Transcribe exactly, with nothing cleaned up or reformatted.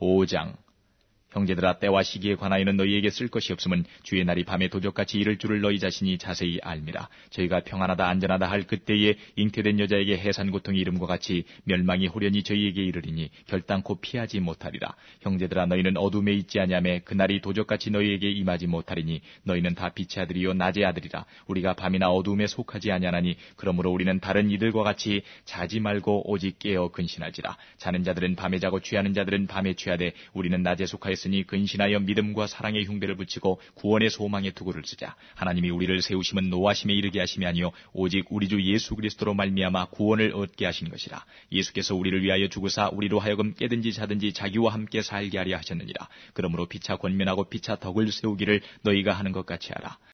오 장. 형제들아, 때와 시기에 관하여는 너희에게 쓸 것이 없음은 주의 날이 밤에 도적같이 이를 줄을 너희 자신이 자세히 알미라. 저희가 평안하다 안전하다 할 그때에 잉태된 여자에게 해산 고통이 이름과 같이 멸망이 호련히 저희에게 이르리니 결단코 피하지 못하리라. 형제들아, 너희는 어둠에 있지 아니하매 그날이 도적같이 너희에게 임하지 못하리니 너희는 다 빛의 아들이요 낮의 아들이라. 우리가 밤이나 어둠에 속하지 아니하나니 그러므로 우리는 다른 이들과 같이 자지 말고 오직 깨어 근신할지라. 자는 자들은 밤에 자고 취하는 자들은 밤에 취하되 우리는 낮에 속하였으니 근신하여 믿음과 사랑의 흉배를 붙이고 구원의 소망의 투구를 쓰자. 하나님이 우리를 세우심은 노하심에 이르게 하심이 아니요 오직 우리 주 예수 그리스도로 말미암아 구원을 얻게 하신 것이라. 예수께서 우리를 위하여 죽으사 우리로 하여금 깨든지 자든지 자기와 함께 살게 하려 하셨느니라. 그러므로 피차 권면하고 피차 덕을 세우기를 너희가 하는 것 같이 하라.